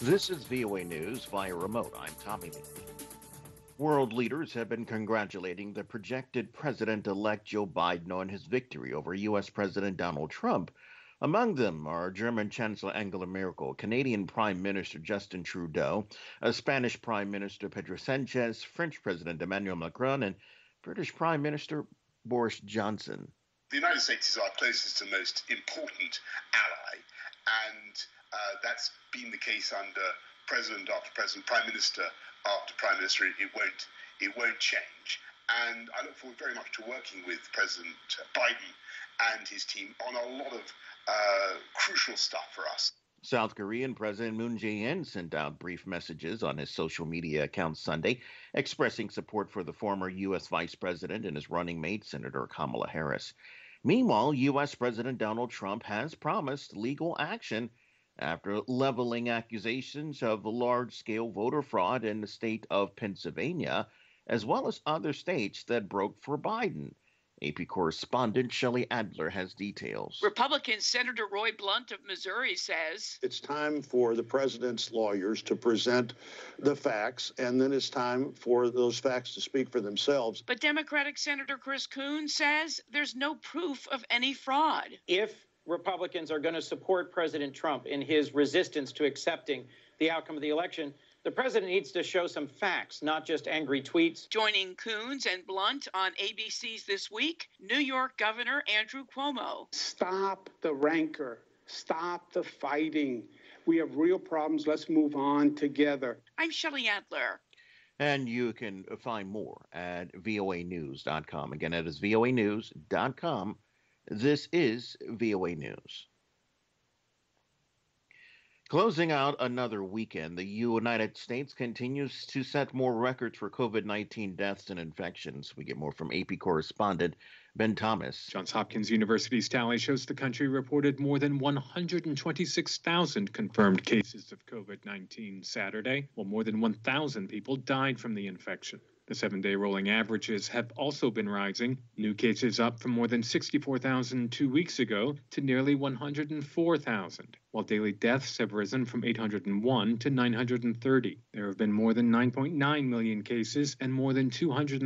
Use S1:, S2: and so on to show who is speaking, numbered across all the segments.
S1: This is VOA News via remote. I'm Tommy McNeil. World leaders have been congratulating the projected president-elect Joe Biden on his victory over U.S. President Donald Trump. Among them are German Chancellor Angela Merkel, Canadian Prime Minister Justin Trudeau, Spanish Prime Minister Pedro Sanchez, French President Emmanuel Macron, and British Prime Minister Boris Johnson.
S2: The United States is our closest and most important ally, and that's been the case under president after president, prime minister after prime minister. It won't change. And I look forward very much to working with President Biden and his team on a lot of crucial stuff for us.
S1: South Korean President Moon Jae-in sent out brief messages on his social media account Sunday, expressing support for the former U.S. Vice President and his running mate, Senator Kamala Harris. Meanwhile, U.S. President Donald Trump has promised legal action after leveling accusations of large-scale voter fraud in the state of Pennsylvania, as well as other states that broke for Biden. AP correspondent Shelley Adler has details.
S3: Republican Senator Roy Blunt of Missouri says
S4: it's time for the president's lawyers to present the facts, and then it's time for those facts to speak for themselves.
S3: But Democratic Senator Chris Coons says there's no proof of any fraud.
S5: If Republicans are going to support President Trump in his resistance to accepting the outcome of the election, the president needs to show some facts, not just angry tweets.
S3: Joining Coons and Blunt on ABC's This Week, New York Governor Andrew Cuomo.
S6: Stop the rancor. Stop the fighting. We have real problems. Let's move on together.
S3: I'm Shelley Adler.
S1: And you can find more at voanews.com. Again, that is voanews.com. This is VOA News. Closing out another weekend, the United States continues to set more records for COVID-19 deaths and infections. We get more from AP correspondent Ben Thomas.
S7: Johns Hopkins University's tally shows the country reported more than 126,000 confirmed cases of COVID-19 Saturday, while more than 1,000 people died from the infection. The 7-day rolling averages have also been rising. New cases up from more than 64,000 2 weeks ago to nearly 104,000, while daily deaths have risen from 801 to 930. There have been more than 9.9 million cases, and more than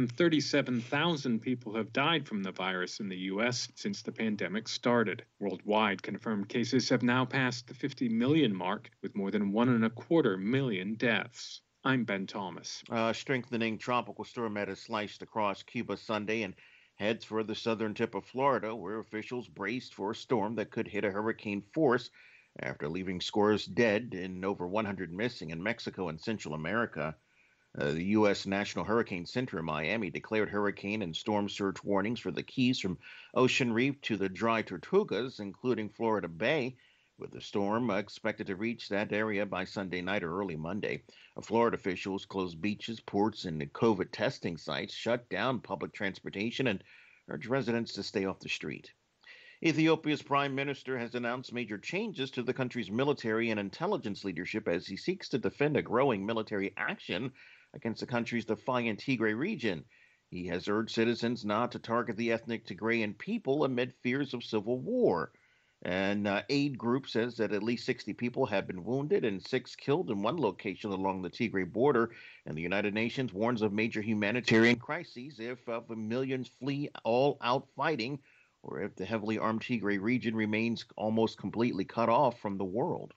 S7: 237,000 people have died from the virus in the U.S. since the pandemic started. Worldwide, confirmed cases have now passed the 50 million mark, with more than 1.25 million deaths. I'm Ben Thomas.
S1: Strengthening tropical storm Meta sliced across Cuba Sunday and heads for the southern tip of Florida, where officials braced for a storm that could hit a hurricane force after leaving scores dead and over 100 missing in Mexico and Central America. The U.S. National Hurricane Center in Miami declared hurricane and storm surge warnings for the Keys from Ocean Reef to the Dry Tortugas, including Florida Bay, with the storm expected to reach that area by Sunday night or early Monday. Florida officials closed beaches, ports, and COVID testing sites, shut down public transportation, and urged residents to stay off the street. Ethiopia's prime minister has announced major changes to the country's military and intelligence leadership as he seeks to defend a growing military action against the country's defiant Tigray region. He has urged citizens not to target the ethnic Tigrayan people amid fears of civil war. An aid group says that at least 60 people have been wounded and 6 killed in one location along the Tigray border, and the United Nations warns of major humanitarian crises if millions flee all-out fighting, or if the heavily armed Tigray region remains almost completely cut off from the world.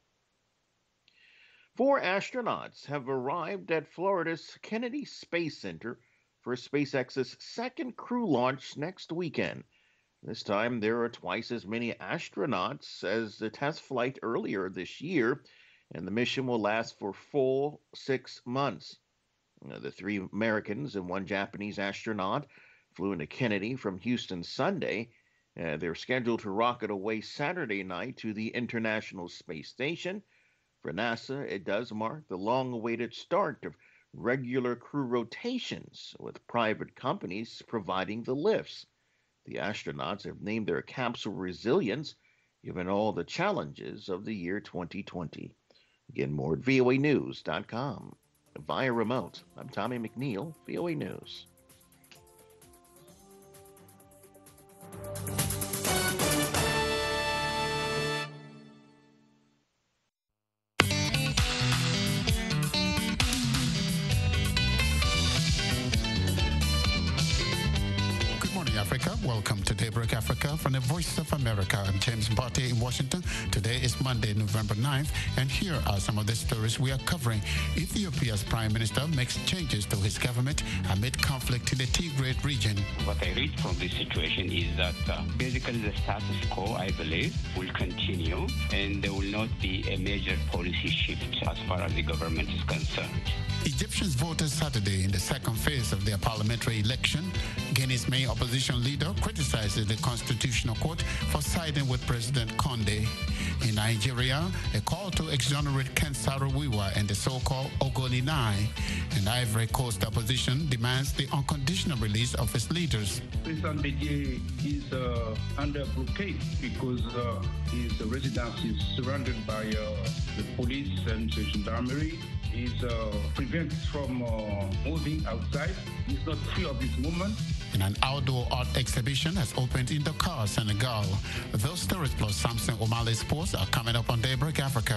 S1: 4 astronauts have arrived at Florida's Kennedy Space Center for SpaceX's second crew launch next weekend. This time, there are twice as many astronauts as the test flight earlier this year, and the mission will last for full 6 months. The 3 Americans and 1 Japanese astronaut flew into Kennedy from Houston Sunday. They're scheduled to rocket away Saturday night to the International Space Station. For NASA, it does mark the long-awaited start of regular crew rotations, with private companies providing the lifts. The astronauts have named their capsule Resilience, given all the challenges of the year 2020. Again, more at voanews.com. Via remote, I'm Tommy McNeil, VOA News.
S8: Welcome to Daybreak Africa from the Voice of America. I'm James Mbote in Washington. Today is Monday, November 9th, and here are some of the stories we are covering. Ethiopia's Prime Minister makes changes to his government amid conflict in the Tigray region.
S9: What I read from this situation is that basically the status quo, I believe, will continue, and there will not be a major policy shift as far as the government is concerned.
S8: Egyptians voted Saturday in the second phase of their parliamentary election. Guinea's main opposition leader criticizes the Constitutional Court for siding with President Condé. In Nigeria, a call to exonerate Ken Saro-Wiwa and the so-called Ogoni 9. And Ivory Coast opposition demands the unconditional release of its leaders.
S10: President Bédié is under blockade because his residence is surrounded by the police and the gendarmerie. Is prevented from moving outside. He's not free of this movement.
S8: And an outdoor art exhibition has opened in Dakar, Senegal. Those stories plus Samson O'Malley Sports are coming up on Daybreak Africa.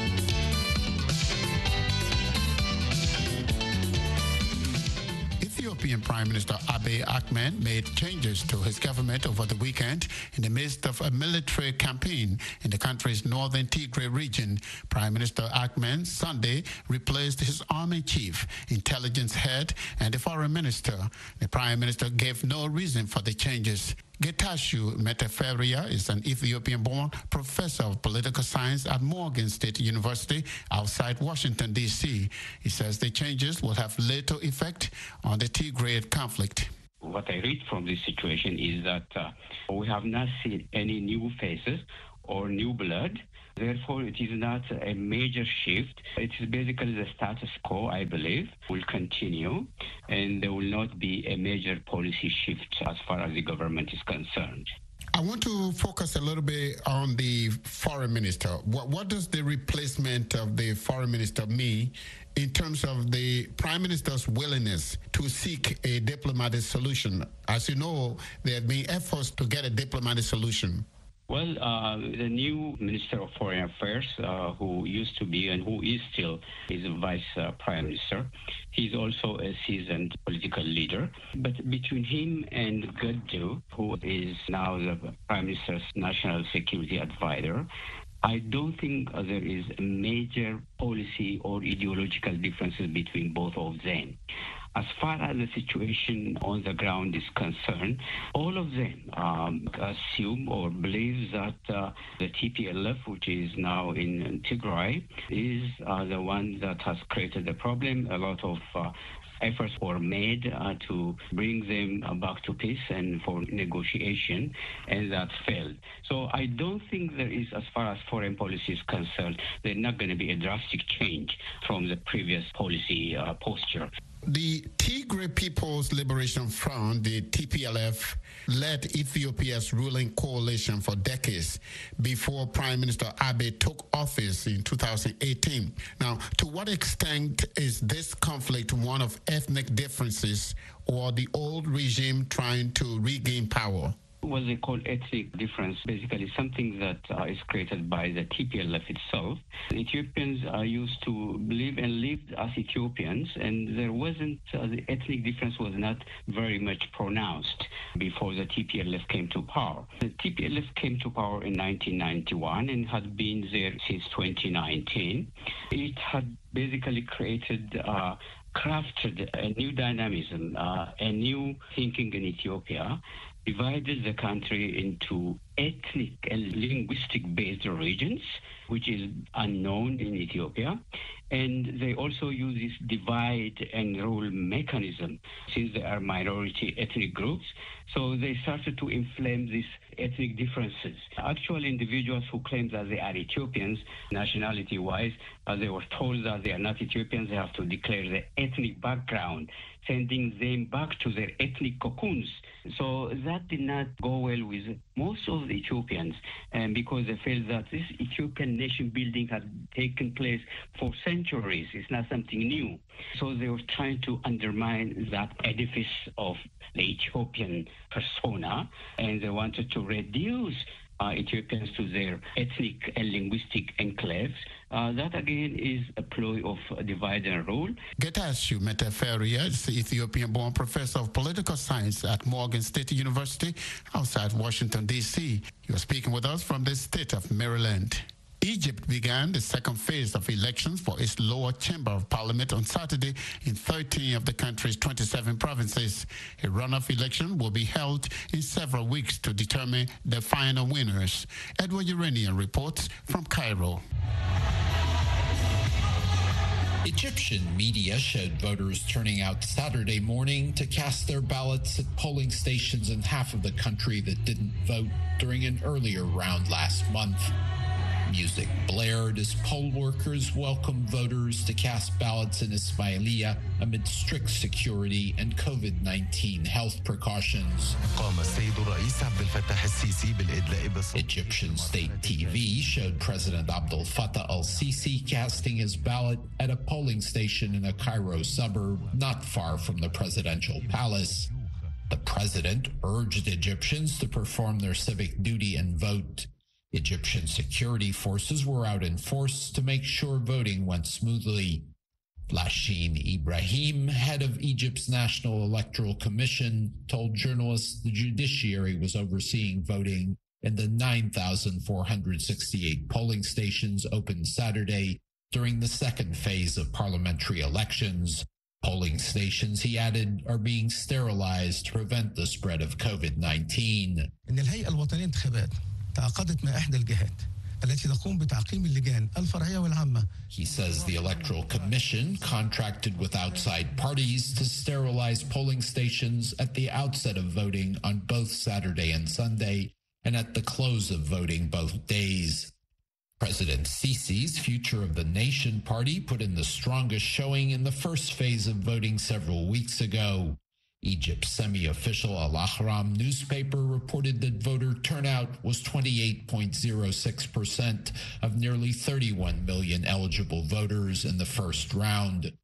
S8: Ethiopian Prime Minister Abiy Ahmed made changes to his government over the weekend in the midst of a military campaign in the country's northern Tigray region. Prime Minister Ahmed Sunday replaced his army chief, intelligence head, and the foreign minister. The Prime Minister gave no reason for the changes. Getachew Meteferia is an Ethiopian-born professor of political science at Morgan State University outside Washington, D.C. He says the changes will have little effect on the Tigray conflict.
S9: What I read from this situation is that we have not seen any new faces or new blood. Therefore, it is not a major shift. It is basically the status quo, I believe, will continue, and there will not be a major policy shift as far as the government is concerned.
S8: I want to focus a little bit on the foreign minister. What does the replacement of the foreign minister mean in terms of the prime minister's willingness to seek a diplomatic solution? As you know, there have been efforts to get a diplomatic solution.
S9: Well, the new Minister of Foreign Affairs, who used to be and who is still is Vice Prime Minister, he's also a seasoned political leader. But between him and Gaddu, who is now the Prime Minister's National Security Advisor, I don't think there is a major policy or ideological differences between both of them. As far as the situation on the ground is concerned, all of them assume or believe that the TPLF, which is now in Tigray, is the one that has created the problem. A lot of efforts were made to bring them back to peace and for negotiation, and that failed. So I don't think there is, as far as foreign policy is concerned, there's not going to be a drastic change from the previous policy posture.
S8: The Tigray People's Liberation Front, the TPLF, led Ethiopia's ruling coalition for decades before Prime Minister Abiy took office in 2018. Now, to what extent is this conflict one of ethnic differences or the old regime trying to regain power?
S9: What they call ethnic difference, basically something that is created by the TPLF itself. Ethiopians used to believe and lived as Ethiopians, and there wasn't, the ethnic difference was not very much pronounced before the TPLF came to power. The TPLF came to power in 1991 and had been there since 2019. It had basically crafted a new dynamism, a new thinking in Ethiopia, divided the country into ethnic and linguistic-based regions, which is unknown in Ethiopia. And they also use this divide and rule mechanism since they are minority ethnic groups. So they started to inflame these ethnic differences. Actual individuals who claim that they are Ethiopians, nationality-wise, they were told that they are not Ethiopians. They have to declare their ethnic background, sending them back to their ethnic cocoons. So that did not go well with most of the Ethiopians, because they felt that this Ethiopian nation building had taken place for centuries. It's not something new. So they were trying to undermine that edifice of the Ethiopian persona, and they wanted to reduce Ethiopians to their ethnic and linguistic enclaves, That again is a ploy of divide and rule.
S8: Getachew Metaferia is the Ethiopian-born professor of political science at Morgan State University outside Washington, D.C. He was speaking with us from the state of Maryland. Egypt began the second phase of elections for its lower chamber of parliament on Saturday in 13 of the country's 27 provinces. A runoff election will be held in several weeks to determine the final winners. Edward Uranian reports from Cairo.
S11: Egyptian media showed voters turning out Saturday morning to cast their ballots at polling stations in half of the country that didn't vote during an earlier round last month. Music blared as poll workers welcomed voters to cast ballots in Ismailia amid strict security and COVID-19 health precautions. Egyptian state TV showed President Abdel Fattah al-Sisi casting his ballot at a polling station in a Cairo suburb not far from the presidential palace. The president urged Egyptians to perform their civic duty and vote. Egyptian security forces were out in force to make sure voting went smoothly. Lashin Ibrahim, head of Egypt's National Electoral Commission, told journalists the judiciary was overseeing voting in the 9,468 polling stations opened Saturday during the second phase of parliamentary elections. Polling stations, he added, are being sterilized to prevent the spread of COVID-19.
S12: تعاقدت مع إحدى الجهات التي تقوم بتعقيم اللجان الفرعية والعامة.
S11: He says the Electoral Commission contracted with outside parties to sterilize polling stations at the outset of voting on both Saturday and Sunday and at the close of voting both days. President Sisi's Future of the Nation party put in the strongest showing in the first phase of voting several weeks ago. Egypt's semi-official Al-Ahram newspaper reported that voter turnout was 28.06% of nearly 31 million eligible voters in the first round.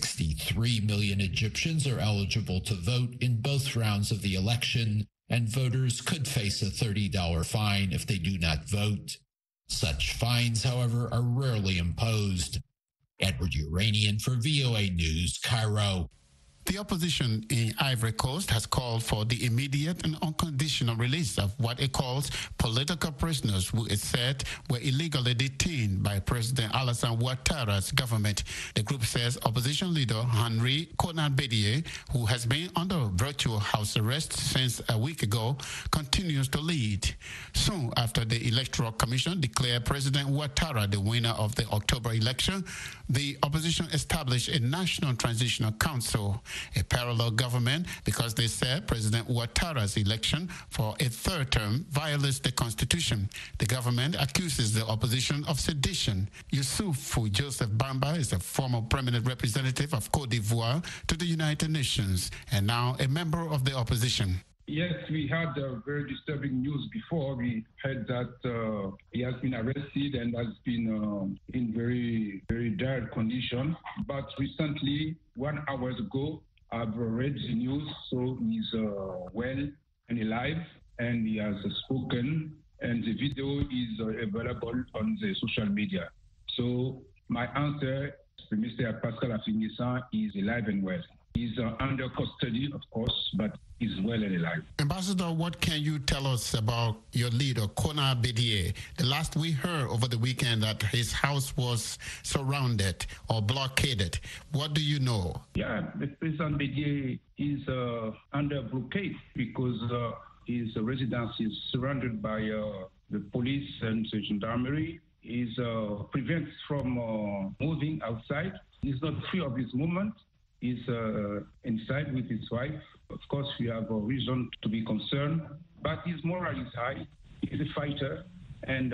S11: 63 million Egyptians are eligible to vote in both rounds of the election, and voters could face a $30 fine if they do not vote. Such fines, however, are rarely imposed. Edward Uranian for VOA News, Cairo.
S8: The opposition in Ivory Coast has called for the immediate and unconditional release of what it calls political prisoners who it said were illegally detained by President Alassane Ouattara's government. The group says opposition leader Henri Konan Bédié, who has been under virtual house arrest since a week ago, continues to lead. Soon after the Electoral Commission declared President Ouattara the winner of the October election, the opposition established a National Transitional Council, a parallel government, because they said President Ouattara's election for a third term violates the Constitution. The government accuses the opposition of sedition. Youssoufou Joseph Bamba is a former permanent representative of Côte d'Ivoire to the United Nations and now a member of the opposition.
S10: Yes, we had very disturbing news before. We heard that he has been arrested and has been in very, very dire condition. But recently, 1 hour ago, I've read the news, so he's well and alive, and he has spoken, and the video is available on the social media. So my answer to Mr. Pascal Affi-N'Guessan is alive and well. He's under custody, of course, but he's well and alive.
S8: Ambassador, what can you tell us about your leader, Konan Bédié? The last we heard over the weekend that his house was surrounded or blockaded. What do you know?
S10: Yeah, the President Bédié is under blockade because his residence is surrounded by the police and the gendarmerie. He's prevented from moving outside. He's not free of his movement. He's inside with his wife. Of course, we have a reason to be concerned, but his moral is high. He's a fighter, and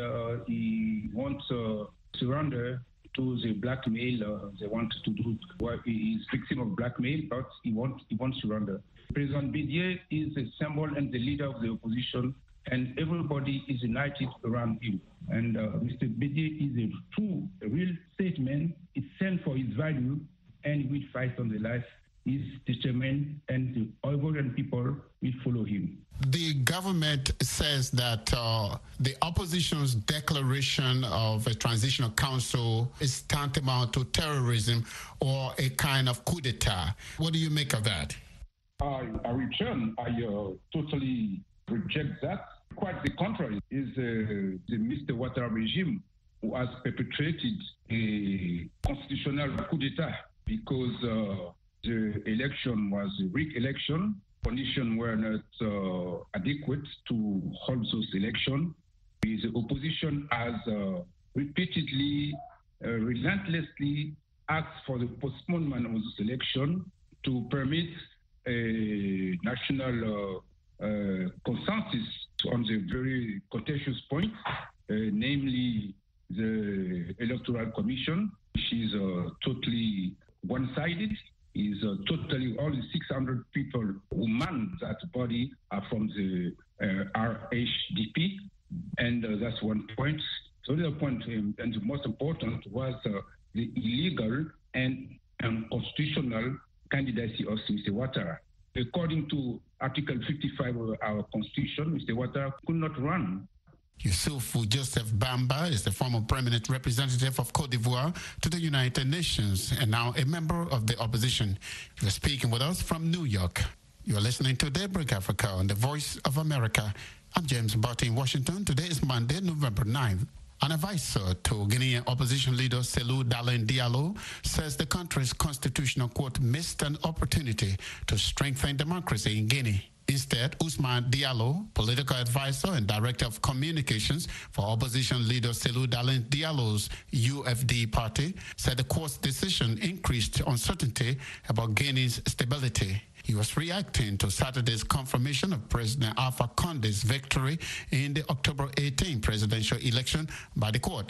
S10: he wants to surrender to the blackmail. They want to do. He's victim of blackmail, but he wants surrender. President Bédié is a symbol and the leader of the opposition, and everybody is united around him. And Mr. Bédié is a real statesman. He stands for his value, and he will fight on the life is determined, and the Ivorian people will follow him.
S8: The government says that the opposition's declaration of a transitional council is tantamount to terrorism or a kind of coup d'etat. What do you make of that?
S10: I totally reject that. Quite the contrary, is the Mr. Ouattara regime who has perpetrated a constitutional coup d'etat because the election was a rigged election. Conditions were not adequate to hold those elections. The opposition has repeatedly, relentlessly asked for the postponement of this election to permit a national consensus on the very contentious point, namely the Electoral Commission, which is totally one-sided. Is totally all the 600 people who man that body are from the RHDP, and that's one point. So the other point, and the most important, was the illegal and unconstitutional candidacy of Mr. Ouattara. According to Article 55 of our Constitution, Mr. Ouattara could not run.
S8: Youssoufou Joseph Bamba is the former permanent representative of Côte d'Ivoire to the United Nations and now a member of the opposition. You're speaking with us from New York. You're listening to Daybreak Africa on the Voice of America. I'm James Barty in Washington. Today is Monday, November 9th. An advisor to Guinean opposition leader Cellou Dalein Diallo says the country's constitutional court missed an opportunity to strengthen democracy in Guinea. Instead, Ousmane Diallo, political advisor and director of communications for opposition leader Cellou Dalein Diallo's UFD party, said the court's decision increased uncertainty about Guinea's stability. He was reacting to Saturday's confirmation of President Alpha Conde's victory in the October 18 presidential election by the court.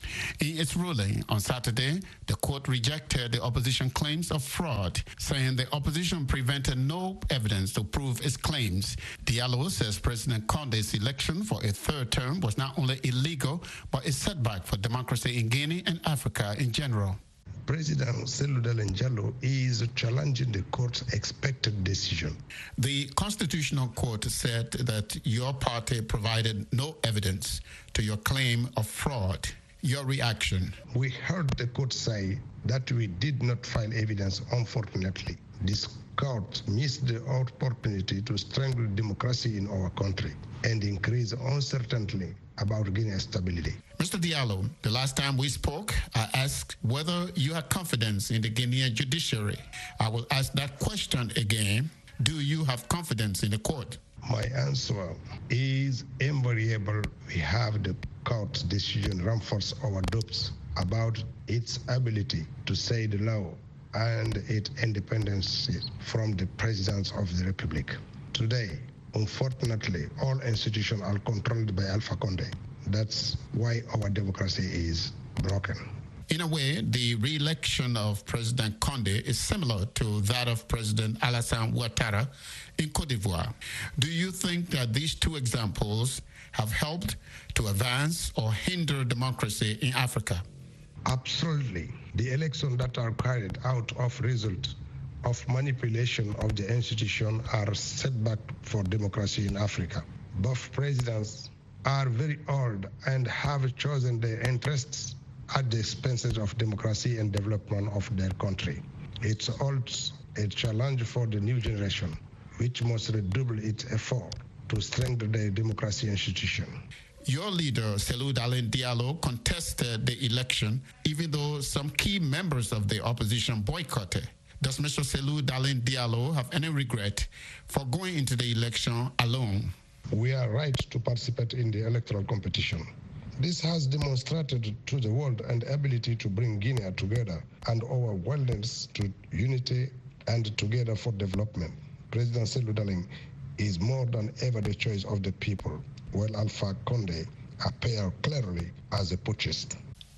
S8: In its ruling on Saturday, the court rejected the opposition claims of fraud, saying the opposition presented no evidence to prove its claims. Diallo says President Conde's election for a third term was not only illegal, but a setback for democracy in Guinea and Africa in general.
S13: President Cellou Dalein Diallo is challenging the court's expected decision.
S8: The Constitutional Court said that your party provided no evidence to your claim of fraud. Your reaction?
S13: We heard the court say that we did not file evidence, unfortunately. This court missed the opportunity to strengthen democracy in our country and increase uncertainty about Guinea's stability.
S8: Mr. Diallo, the last time we spoke, I asked whether you had confidence in the Guinean judiciary. I will ask that question again. Do you have confidence in the court?
S13: My answer is invariable. We have the court's decision reinforce our doubts about its ability to say the law and its independence from the presidents of the Republic. Today, unfortunately, all institutions are controlled by Alpha Conde. That's why our democracy is broken.
S8: In a way, the re-election of President Conde is similar to that of President Alassane Ouattara in Côte d'Ivoire. Do you think that these two examples have helped to advance or hinder democracy in Africa?
S13: Absolutely. The elections that are carried out of result of manipulation of the institution are setback for democracy in Africa. Both presidents are very old and have chosen their interests at the expense of democracy and development of their country. It's also a challenge for the new generation, which must redouble its effort to strengthen the democracy institution.
S8: Your leader, Cellou Dalein Diallo, contested the election, even though some key members of the opposition boycotted. Does Mr. Cellou Dalein Diallo have any regret for going into the election alone?
S13: We are right to participate in the electoral competition. This has demonstrated to the world an ability to bring Guinea together and our willingness to unity and together for development. President Cellou Dalein is more than ever the choice of the people, while Alpha Conde appears clearly as a putschist.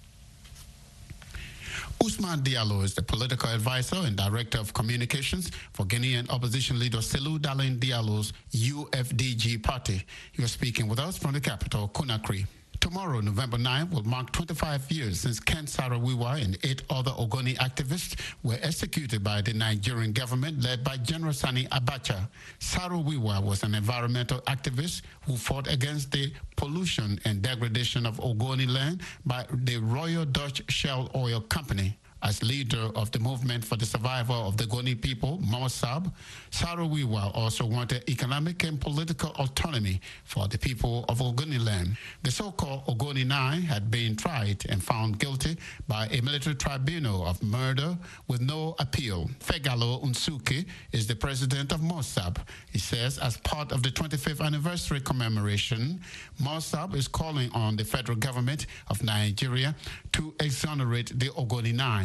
S8: Ousmane Diallo is the political advisor and director of communications for Guinean opposition leader Cellou Dalein Diallo's UFDG party. He was speaking with us from the capital, Conakry. Tomorrow, November 9, will mark 25 years since Ken Saro-Wiwa and 8 other Ogoni activists were executed by the Nigerian government led by General Sani Abacha. Saro-Wiwa was an environmental activist who fought against the pollution and degradation of Ogoni land by the Royal Dutch Shell Oil Company. As leader of the movement for the survival of the Ogoni people, Mossab, Saro-Wiwa also wanted economic and political autonomy for the people of Ogoni land. The so-called Ogoni Nine had been tried and found guilty by a military tribunal of murder with no appeal. Fegalo Unsuke is the president of Mossab. He says as part of the 25th anniversary commemoration, Mossab is calling on the federal government of Nigeria to exonerate the Ogoni Nine.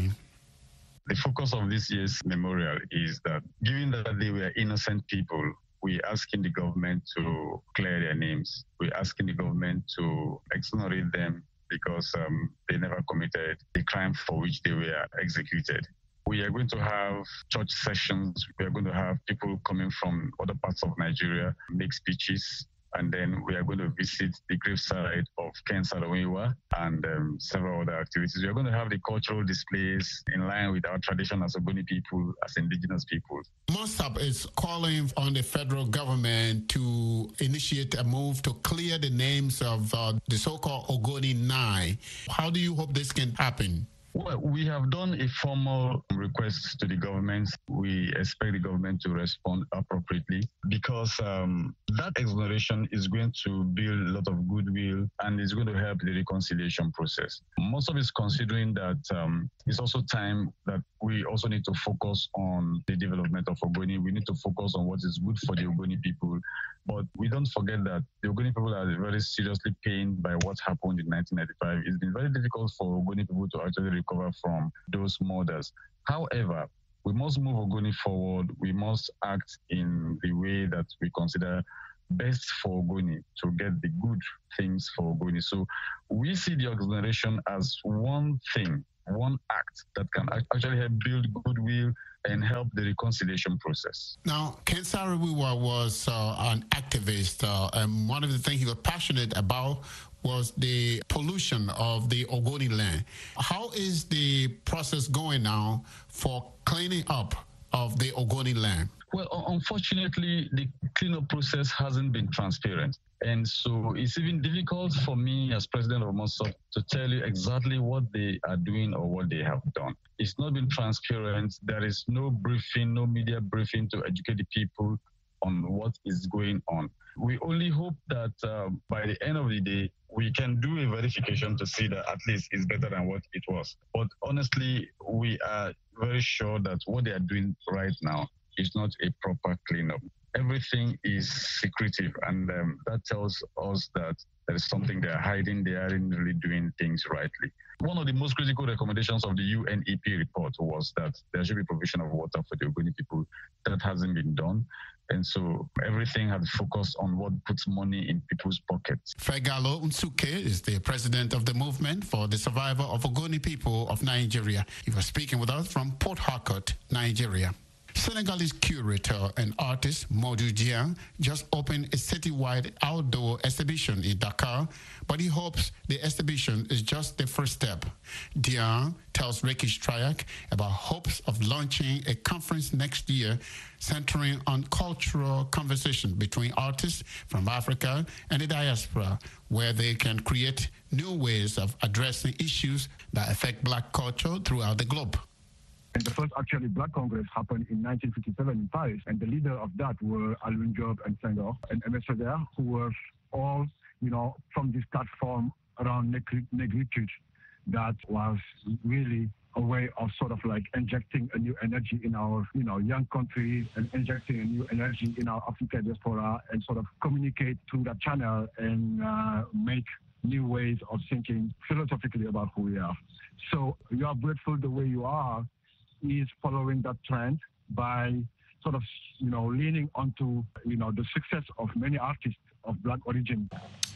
S14: The focus of this year's memorial is that, given that they were innocent people, we're asking the government to clear their names. We're asking the government to exonerate them because they never committed the crime for which they were executed. We are going to have church sessions. We are going to have people coming from other parts of Nigeria make speeches. And then we are going to visit the graveside of Ken Saro-Wiwa and several other activities. We are going to have the cultural displays in line with our tradition as Ogoni people, as indigenous people.
S8: Mossab is calling on the federal government to initiate a move to clear the names of the so-called Ogoni Nine. How do you hope this can happen?
S14: Well, we have done a formal request to the government. We expect the government to respond appropriately because that exoneration is going to build a lot of goodwill and is going to help the reconciliation process. Most of it is considering that it's also time that we also need to focus on the development of Ogoni. We need to focus on what is good for the Ogoni people. But we don't forget that the Ogoni people are very seriously pained by what happened in 1995. It's been very difficult for Ogoni people to actually recover from those murders. However, we must move Ogoni forward. We must act in the way that we consider best for Ogoni to get the good things for Ogoni. So we see the exoneration as one thing, one act that can actually help build goodwill and help the reconciliation process.
S8: Now, Ken Saro-Wiwa was an activist, and one of the things he was passionate about was the pollution of the Ogoni land. How is the process going now for cleaning up of the Ogoni land?
S14: Well, unfortunately, the cleanup process hasn't been transparent. And so it's even difficult for me as president of Mossab to tell you exactly what they are doing or what they have done. It's not been transparent. There is no briefing, no media briefing to educate the people on what is going on. We only hope that by the end of the day, we can do a verification to see that at least it's better than what it was. But honestly, we are very sure that what they are doing right now is not a proper cleanup. Everything is secretive, and that tells us that there is something they are hiding. They aren't really doing things rightly. One of the most critical recommendations of the UNEP report was that there should be provision of water for the Ogoni people. That hasn't been done. And so everything has focused on what puts money in people's pockets.
S8: Fegalo Unsuke is the president of the movement for the survival of Ogoni people of Nigeria. He was speaking with us from Port Harcourt, Nigeria. Senegalese curator and artist Modou Dieng just opened a citywide outdoor exhibition in Dakar, but he hopes the exhibition is just the first step. Dieng tells Rikish Triak about hopes of launching a conference next year centering on cultural conversation between artists from Africa and the diaspora, where they can create new ways of addressing issues that affect Black culture throughout the globe.
S15: And the first actually Black Congress happened in 1957 in Paris, and the leader of that were Alioune Diop and Senghor and Aimé Césaire, who were all, from this platform around negritude that was really a way of sort of like injecting a new energy in our, young country and injecting a new energy in our African diaspora and sort of communicate through that channel and make new ways of thinking philosophically about who we are. So You Are Grateful the Way You Are is following that trend by sort of, leaning onto, the success of many artists of Black origin.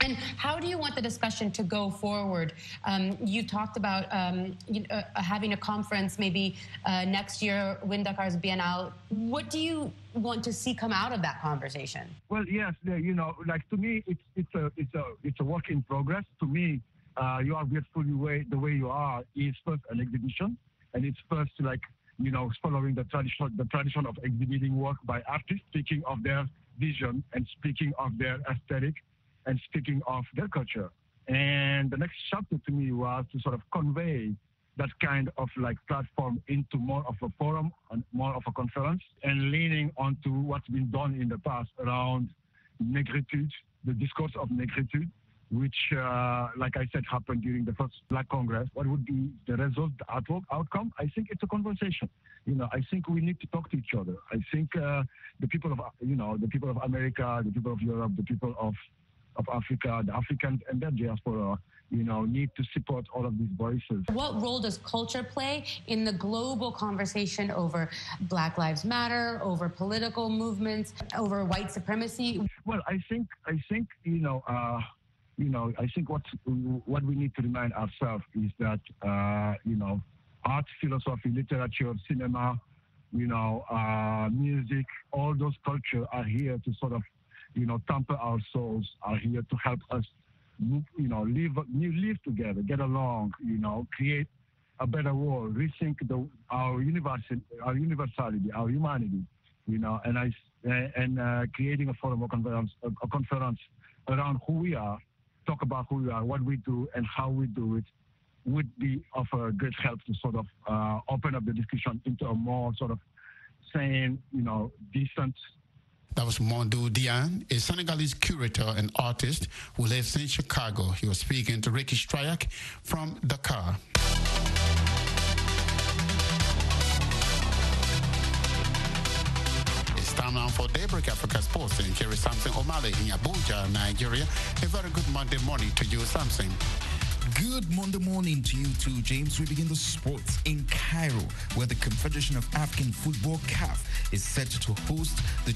S16: And how do you want the discussion to go forward? You talked about having a conference maybe next year when Dakar's Biennale. What do you want to see come out of that conversation?
S15: Well, yes, like to me, it's a work in progress. To me, You Are Beautiful the Way You Are is first an exhibition, and it's first following the tradition of exhibiting work by artists, speaking of their vision and speaking of their aesthetic and speaking of their culture. And the next chapter to me was to sort of convey that kind of platform into more of a forum and more of a conference, and leaning onto what's been done in the past around negritude, the discourse of negritude, which, like I said, happened during the first Black Congress. What would be the result, the outcome? I think it's a conversation. I think we need to talk to each other. I think the people of America, the people of Europe, the people of Africa, the Africans and their diaspora, need to support all of these voices.
S16: What role does culture play in the global conversation over Black Lives Matter, over political movements, over white supremacy?
S15: Well, I think what we need to remind ourselves is that art, philosophy, literature, cinema, music, all those cultures are here to sort of temper our souls, are here to help us live together, get along, create a better world, rethink our universality, our humanity, and creating a forum, a conference around who we are, talk about who we are, what we do, and how we do it, would be of a great help to sort of open up the discussion into a more sort of sane, decent.
S8: That was Mondou Diane, a Senegalese curator and artist who lives in Chicago. He was speaking to Ricky Strayak from Dakar. It's time now for Daybreak Africa Sports and Jerry Samson O'Malley in Abuja, Nigeria. A very good Monday morning to you, Samson.
S17: Good Monday morning to you too, James. We begin the sports in Cairo, where the Confederation of African Football, CAF, is set to host the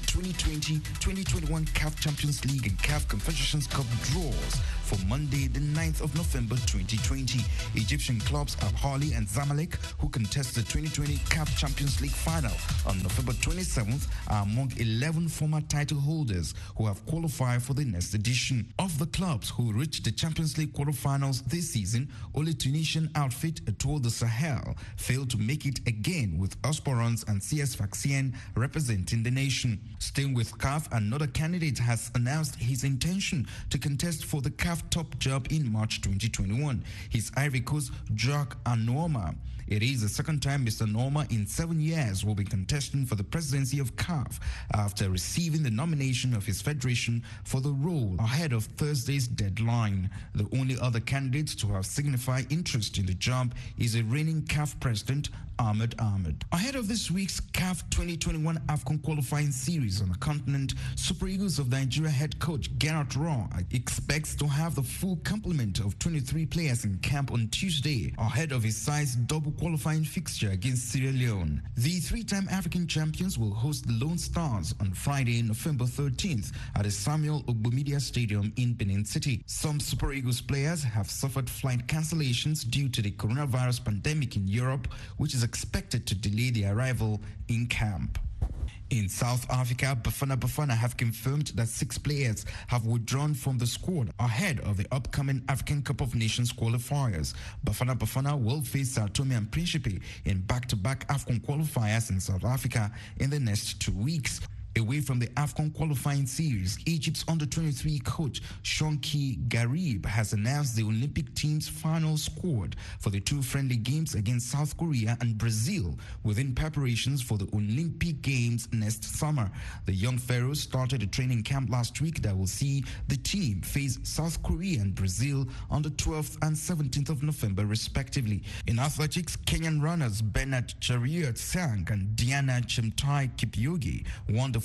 S17: 2020-2021 CAF Champions League and CAF Confederations Cup draws for Monday, the 9th of November 2020. Egyptian clubs Al Ahly and Zamalek, who contest the 2020 CAF Champions League final on November 27th, are among 11 former title holders who have qualified for the next edition. Of the clubs who reached the Champions League quarterfinals this season, only Tunisian outfit Etoile du Sahel failed to make it again, with Esperance and CS Sfaxien representing the nation. Staying with CAF, another candidate has announced his intention to contest for the CAF top job in March 2021. His Ivory Coast Jacques Anouma. It is the second time Mr. Norma in 7 years will be contesting for the presidency of CAF after receiving the nomination of his federation for the role ahead of Thursday's deadline. The only other candidate to have signified interest in the job is a reigning CAF president, Ahmed Ahmed. Ahead of this week's CAF 2021 AFCON qualifying series on the continent, Super Eagles of Nigeria head coach Gerard Raw expects to have the full complement of 23 players in camp on Tuesday ahead of his side's double qualifying fixture against Sierra Leone. The three-time African champions will host the Lone Stars on Friday, November 13th at the Samuel Ogbomedia Stadium in Benin City. Some Super Eagles players have suffered flight cancellations due to the coronavirus pandemic in Europe, which is expected to delay their arrival in camp. In South Africa, Bafana Bafana have confirmed that 6 players have withdrawn from the squad ahead of the upcoming African Cup of Nations qualifiers. Bafana Bafana will face Sao Tome and Principe in back-to-back AFCON qualifiers in South Africa in the next 2 weeks. Away from the AFCON qualifying series, Egypt's under-23 coach Shonki Garib has announced the Olympic team's final squad for the 2 friendly games against South Korea and Brazil within preparations for the Olympic Games next summer. The young Pharaohs started a training camp last week that will see the team face South Korea and Brazil on the 12th and 17th of November, respectively. In athletics, Kenyan runners Bernard Cheriot Sang and Diana Chemtai Kipyoge won the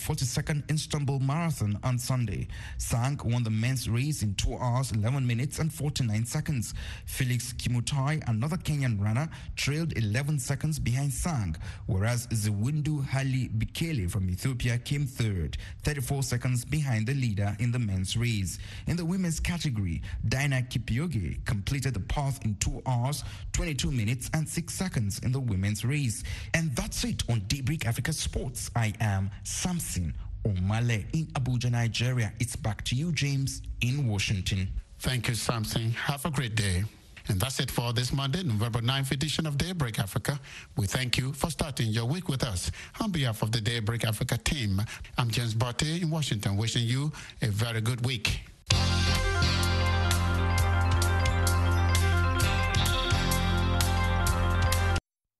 S17: 42nd Istanbul Marathon on Sunday. Sang won the men's race in 2 hours, 11 minutes and 49 seconds. Felix Kimutai, another Kenyan runner, trailed 11 seconds behind Sang, whereas Ziwindu Hali Bikele from Ethiopia came third, 34 seconds behind the leader in the men's race. In the women's category, Dinah Kipioge completed the path in 2 hours, 22 minutes and 6 seconds in the women's race. And that's it on Daybreak Africa Sports. I am Samson Omale in Abuja, Nigeria. It's back to you, James, in Washington.
S8: Thank you, Samson. Have a great day. And that's it for this Monday, November 9th edition of Daybreak Africa. We thank you for starting your week with us. On behalf of the Daybreak Africa team, I'm James Botte in Washington, wishing you a very good week.